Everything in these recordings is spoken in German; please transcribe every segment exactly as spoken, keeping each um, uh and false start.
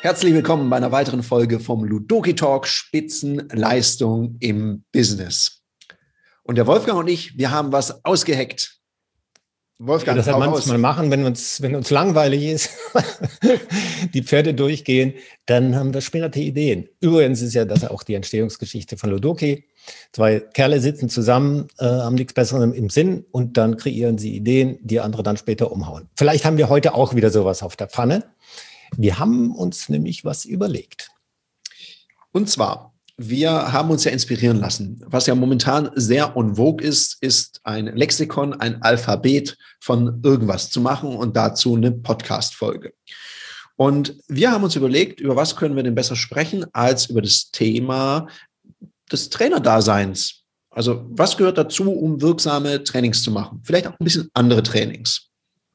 Herzlich willkommen bei einer weiteren Folge vom Ludoki Talk Spitzenleistung im Business. Und der Wolfgang und ich, wir haben was ausgeheckt. Wolfgang, das halt manchmal machen, wenn uns, wenn uns langweilig ist, die Pferde durchgehen, dann haben wir später Ideen. Übrigens ist ja das auch die Entstehungsgeschichte von Ludoki. Zwei Kerle sitzen zusammen, äh, haben nichts Besseres im Sinn und dann kreieren sie Ideen, die andere dann später umhauen. Vielleicht haben wir heute auch wieder sowas auf der Pfanne. Wir haben uns nämlich was überlegt. Und zwar, wir haben uns ja inspirieren lassen. Was ja momentan sehr en vogue ist, ist ein Lexikon, ein Alphabet von irgendwas zu machen und dazu eine Podcast-Folge. Und wir haben uns überlegt, über was können wir denn besser sprechen, als über das Thema des Trainerdaseins. Also was gehört dazu, um wirksame Trainings zu machen? Vielleicht auch ein bisschen andere Trainings.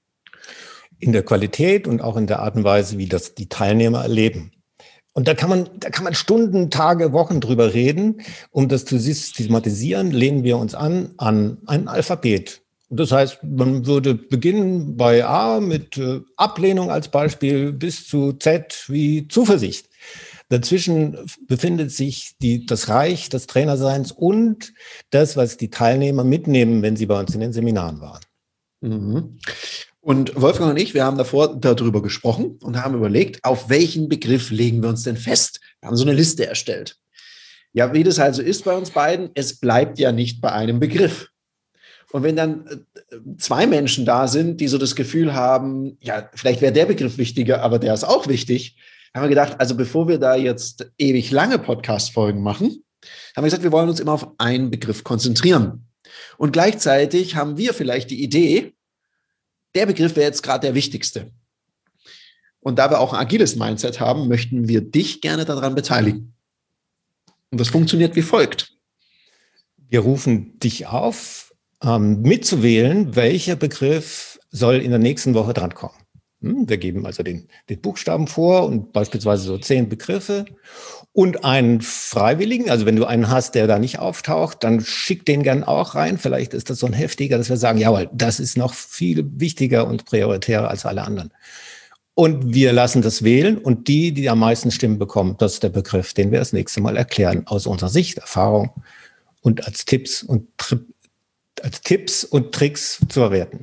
In der Qualität und auch in der Art und Weise, wie das die Teilnehmer erleben. Und da kann man, da kann man Stunden, Tage, Wochen drüber reden. Um das zu systematisieren, lehnen wir uns an an ein Alphabet. Und das heißt, man würde beginnen bei A mit äh, Ablehnung als Beispiel bis zu Z wie Zuversicht. Dazwischen befindet sich die, das Reich des Trainerseins und das, was die Teilnehmer mitnehmen, wenn sie bei uns in den Seminaren waren. Mhm. Und Wolfgang und ich, wir haben davor darüber gesprochen und haben überlegt, auf welchen Begriff legen wir uns denn fest? Wir haben so eine Liste erstellt. Ja, wie das halt so ist bei uns beiden, es bleibt ja nicht bei einem Begriff. Und wenn dann zwei Menschen da sind, die so das Gefühl haben, ja, vielleicht wäre der Begriff wichtiger, aber der ist auch wichtig, haben wir gedacht, also bevor wir da jetzt ewig lange Podcast-Folgen machen, haben wir gesagt, wir wollen uns immer auf einen Begriff konzentrieren. Und gleichzeitig haben wir vielleicht die Idee, der Begriff wäre jetzt gerade der wichtigste. Und da wir auch ein agiles Mindset haben, möchten wir dich gerne daran beteiligen. Und das funktioniert wie folgt. Wir rufen dich auf, ähm, mitzuwählen, welcher Begriff soll in der nächsten Woche drankommen. Hm, wir geben also den, den Buchstaben vor und beispielsweise so zehn Begriffe und einen Freiwilligen. Also wenn du einen hast, der da nicht auftaucht, dann schick den gern auch rein. Vielleicht ist das so ein heftiger, dass wir sagen, jawohl, das ist noch viel wichtiger und prioritärer als alle anderen. Und wir lassen das wählen und die, die am meisten Stimmen bekommen, das ist der Begriff, den wir das nächste Mal erklären, aus unserer Sicht, Erfahrung und als Tipps und, als Tipps und Tricks zu verwerten.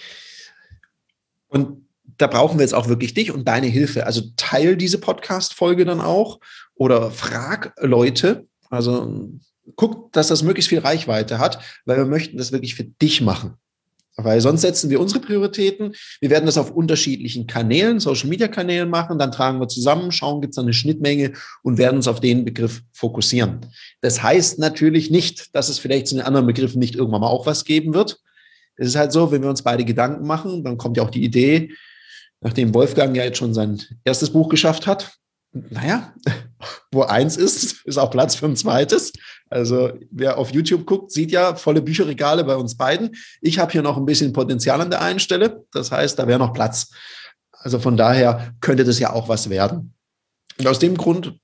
Und da brauchen wir jetzt auch wirklich dich und deine Hilfe. Also teil diese Podcast-Folge dann auch oder frag Leute. Also guck, dass das möglichst viel Reichweite hat, weil wir möchten das wirklich für dich machen. Weil sonst setzen wir unsere Prioritäten. Wir werden das auf unterschiedlichen Kanälen, Social-Media-Kanälen machen. Dann tragen wir zusammen, schauen, gibt es da eine Schnittmenge und werden uns auf den Begriff fokussieren. Das heißt natürlich nicht, dass es vielleicht zu den anderen Begriffen nicht irgendwann mal auch was geben wird. Es ist halt so, wenn wir uns beide Gedanken machen, dann kommt ja auch die Idee, nachdem Wolfgang ja jetzt schon sein erstes Buch geschafft hat, naja, wo eins ist, ist auch Platz für ein zweites. Also wer auf YouTube guckt, sieht ja volle Bücherregale bei uns beiden. Ich habe hier noch ein bisschen Potenzial an der einen Stelle. Das heißt, da wäre noch Platz. Also von daher könnte das ja auch was werden. Und aus dem Grund...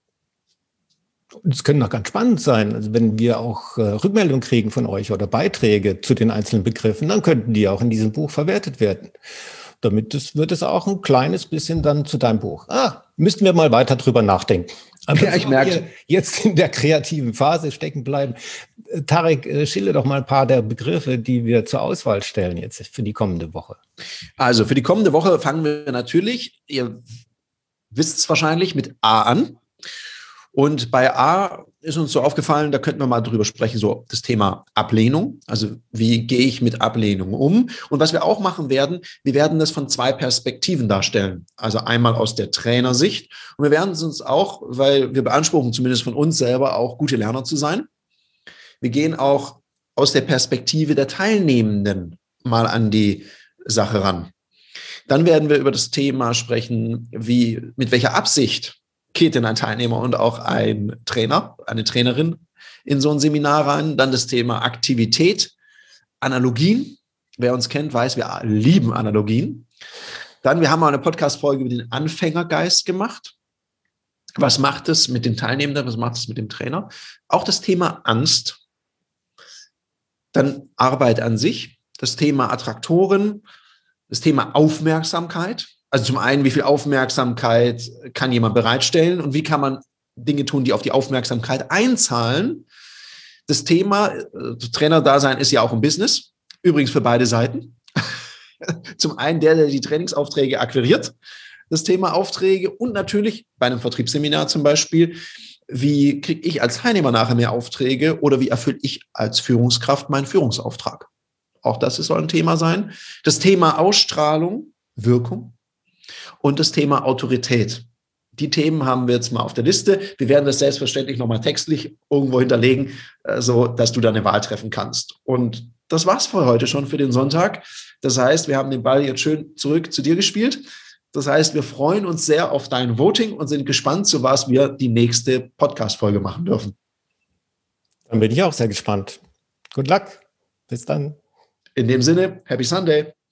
Es können noch ganz spannend sein. Also wenn wir auch äh, Rückmeldungen kriegen von euch oder Beiträge zu den einzelnen Begriffen, dann könnten die auch in diesem Buch verwertet werden. Damit das, wird es auch ein kleines bisschen dann zu deinem Buch. Ah, müssten wir mal weiter drüber nachdenken. Aber ja, ich merke. Jetzt in der kreativen Phase stecken bleiben. Tarek, schilder doch mal ein paar der Begriffe, die wir zur Auswahl stellen jetzt für die kommende Woche. Also für die kommende Woche fangen wir natürlich, ihr wisst es wahrscheinlich, mit A an. Und bei A ist uns so aufgefallen, da könnten wir mal drüber sprechen, so das Thema Ablehnung. Also wie gehe ich mit Ablehnung um? Und was wir auch machen werden, wir werden das von zwei Perspektiven darstellen. Also einmal aus der Trainersicht. Und wir werden es uns auch, weil wir beanspruchen zumindest von uns selber auch gute Lerner zu sein. Wir gehen auch aus der Perspektive der Teilnehmenden mal an die Sache ran. Dann werden wir über das Thema sprechen, wie, mit welcher Absicht geht denn ein Teilnehmer und auch ein Trainer, eine Trainerin in so ein Seminar rein. Dann das Thema Aktivität, Analogien. Wer uns kennt, weiß, wir lieben Analogien. Dann, wir haben mal eine Podcast-Folge über den Anfängergeist gemacht. Was macht es mit den Teilnehmenden? Was macht es mit dem Trainer? Auch das Thema Angst. Dann Arbeit an sich. Das Thema Attraktoren. Das Thema Aufmerksamkeit. Also zum einen, wie viel Aufmerksamkeit kann jemand bereitstellen und wie kann man Dinge tun, die auf die Aufmerksamkeit einzahlen. Das Thema äh, Trainer-Dasein ist ja auch ein Business, übrigens für beide Seiten. Zum einen der, der die Trainingsaufträge akquiriert, das Thema Aufträge und natürlich bei einem Vertriebsseminar zum Beispiel, wie kriege ich als Teilnehmer nachher mehr Aufträge oder wie erfülle ich als Führungskraft meinen Führungsauftrag. Auch das soll ein Thema sein. Das Thema Ausstrahlung, Wirkung und das Thema Autorität. Die Themen haben wir jetzt mal auf der Liste. Wir werden das selbstverständlich nochmal textlich irgendwo hinterlegen, so dass du da eine Wahl treffen kannst. Und das war's für heute schon für den Sonntag. Das heißt, wir haben den Ball jetzt schön zurück zu dir gespielt. Das heißt, wir freuen uns sehr auf dein Voting und sind gespannt, zu was wir die nächste Podcast-Folge machen dürfen. Dann bin ich auch sehr gespannt. Good luck. Bis dann. In dem Sinne, Happy Sunday.